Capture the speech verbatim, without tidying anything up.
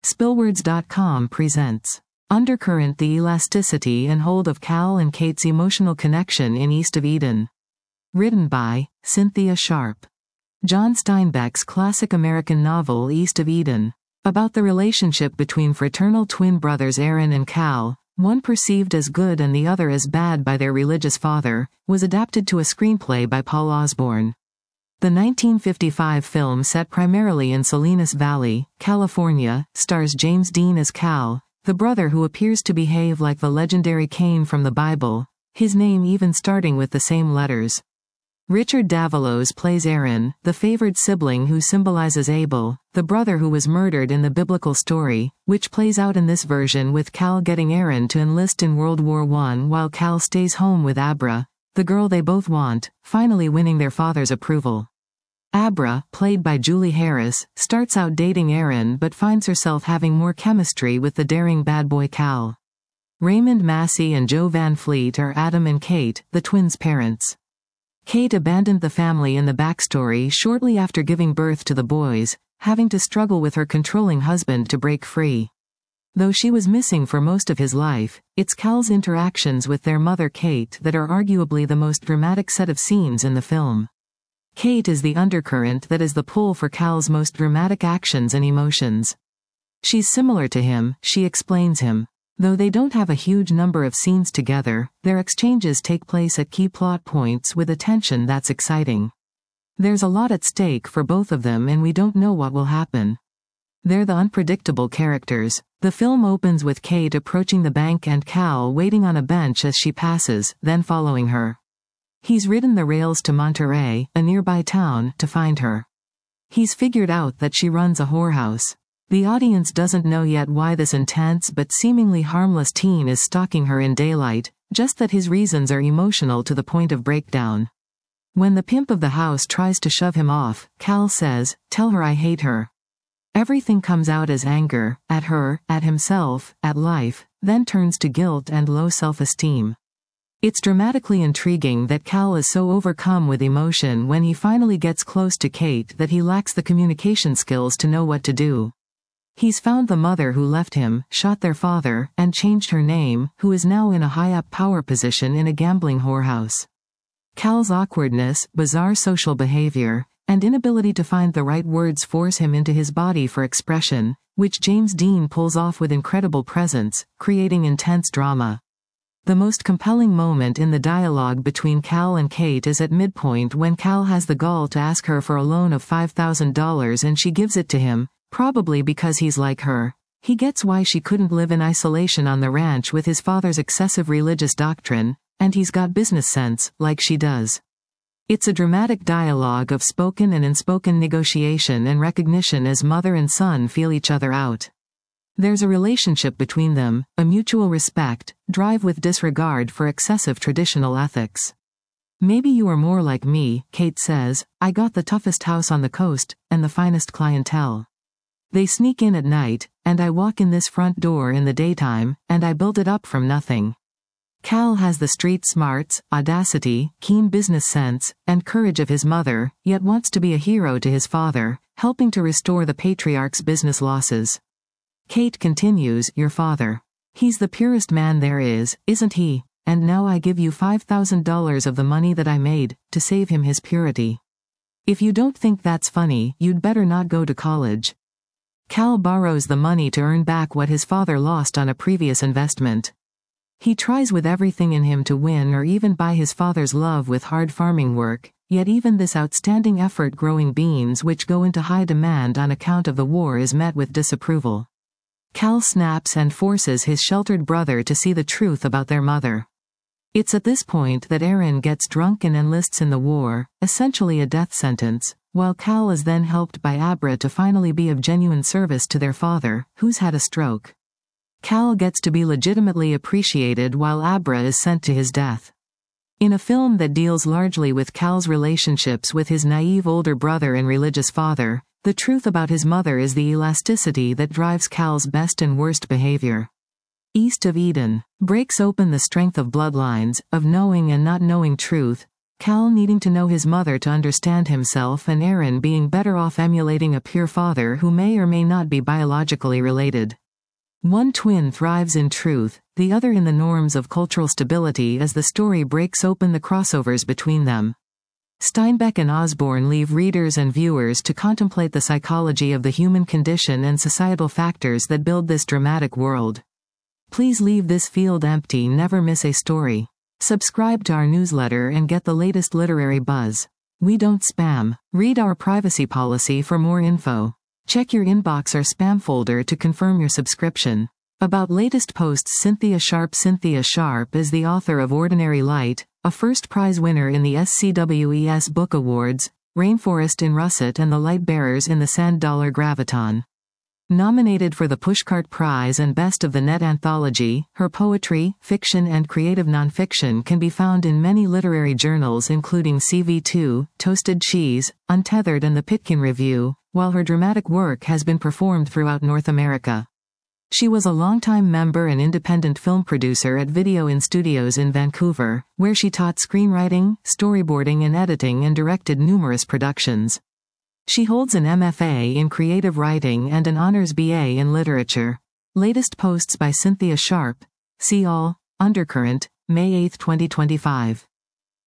Spillwords dot com presents Undercurrent: The Elasticity and Hold of Cal and Kate's Emotional Connection in East of Eden. Written by Cynthia Sharp. John Steinbeck's classic American novel East of Eden, about the relationship between fraternal twin brothers Aaron and Cal, one perceived as good and the other as bad by their religious father, was adapted to a screenplay by Paul Osborne. The nineteen fifty-five film, set primarily in Salinas Valley, California, stars James Dean as Cal, the brother who appears to behave like the legendary Cain from the Bible, his name even starting with the same letters. Richard Davalos plays Aaron, the favored sibling who symbolizes Abel, the brother who was murdered in the biblical story, which plays out in this version with Cal getting Aaron to enlist in World War One while Cal stays home with Abra, the girl they both want, finally winning their father's approval. Abra, played by Julie Harris, starts out dating Aaron but finds herself having more chemistry with the daring bad boy Cal. Raymond Massey and Joe Van Fleet are Adam and Kate, the twins' parents. Kate abandoned the family in the backstory shortly after giving birth to the boys, having to struggle with her controlling husband to break free. Though she was missing for most of his life, it's Cal's interactions with their mother Kate that are arguably the most dramatic set of scenes in the film. Kate is the undercurrent that is the pull for Cal's most dramatic actions and emotions. She's similar to him, she explains him. Though they don't have a huge number of scenes together, their exchanges take place at key plot points with a tension that's exciting. There's a lot at stake for both of them and we don't know what will happen. They're the unpredictable characters. The film opens with Kate approaching the bank and Cal waiting on a bench as she passes, then following her. He's ridden the rails to Monterey, a nearby town, to find her. He's figured out that she runs a whorehouse. The audience doesn't know yet why this intense but seemingly harmless teen is stalking her in daylight, just that his reasons are emotional to the point of breakdown. When the pimp of the house tries to shove him off, Cal says, "Tell her I hate her." Everything comes out as anger, at her, at himself, at life, then turns to guilt and low self-esteem. It's dramatically intriguing that Cal is so overcome with emotion when he finally gets close to Kate that he lacks the communication skills to know what to do. He's found the mother who left him, shot their father, and changed her name, who is now in a high-up power position in a gambling whorehouse. Cal's awkwardness, bizarre social behavior, and inability to find the right words force him into his body for expression, which James Dean pulls off with incredible presence, creating intense drama. The most compelling moment in the dialogue between Cal and Kate is at midpoint when Cal has the gall to ask her for a loan of five thousand dollars and she gives it to him, probably because he's like her. He gets why she couldn't live in isolation on the ranch with his father's excessive religious doctrine, and he's got business sense, like she does. It's a dramatic dialogue of spoken and unspoken negotiation and recognition as mother and son feel each other out. There's a relationship between them, a mutual respect, drive with disregard for excessive traditional ethics. "Maybe you are more like me," Kate says. "I got the toughest house on the coast, and the finest clientele. They sneak in at night, and I walk in this front door in the daytime, and I build it up from nothing." Cal has the street smarts, audacity, keen business sense, and courage of his mother, yet wants to be a hero to his father, helping to restore the patriarch's business losses. Kate continues, "Your father. He's the purest man there is, isn't he? And now I give you five thousand dollars of the money that I made, to save him his purity. If you don't think that's funny, you'd better not go to college." Cal borrows the money to earn back what his father lost on a previous investment. He tries with everything in him to win or even buy his father's love with hard farming work, yet even this outstanding effort growing beans which go into high demand on account of the war is met with disapproval. Cal snaps and forces his sheltered brother to see the truth about their mother. It's at this point that Aaron gets drunk and enlists in the war, essentially a death sentence, while Cal is then helped by Abra to finally be of genuine service to their father, who's had a stroke. Cal gets to be legitimately appreciated while Abra is sent to his death. In a film that deals largely with Cal's relationships with his naive older brother and religious father, the truth about his mother is the elasticity that drives Cal's best and worst behavior. East of Eden breaks open the strength of bloodlines, of knowing and not knowing truth, Cal needing to know his mother to understand himself, and Aaron being better off emulating a peer father who may or may not be biologically related. One twin thrives in truth, the other in the norms of cultural stability as the story breaks open the crossovers between them. Steinbeck and Osborne leave readers and viewers to contemplate the psychology of the human condition and societal factors that build this dramatic world. Please leave this field empty, never miss a story. Subscribe to our newsletter and get the latest literary buzz. We don't spam. Read our privacy policy for more info. Check your inbox or spam folder to confirm your subscription. About latest posts. Cynthia Sharp. Cynthia Sharp is the author of Ordinary Light, a first prize winner in the S C W E S Book Awards, Rainforest in Russet and The Light Bearers in the Sand Dollar Graviton. Nominated for the Pushcart Prize and Best of the Net Anthology, her poetry, fiction and creative nonfiction can be found in many literary journals including C V two, Toasted Cheese, Untethered and the Pitkin Review, while her dramatic work has been performed throughout North America. She was a longtime member and independent film producer at Video In Studios in Vancouver, where she taught screenwriting, storyboarding and editing and directed numerous productions. She holds an M F A in creative writing and an honors B A in literature. Latest posts by Cynthia Sharp. See all. Undercurrent, May eighth twenty twenty-five.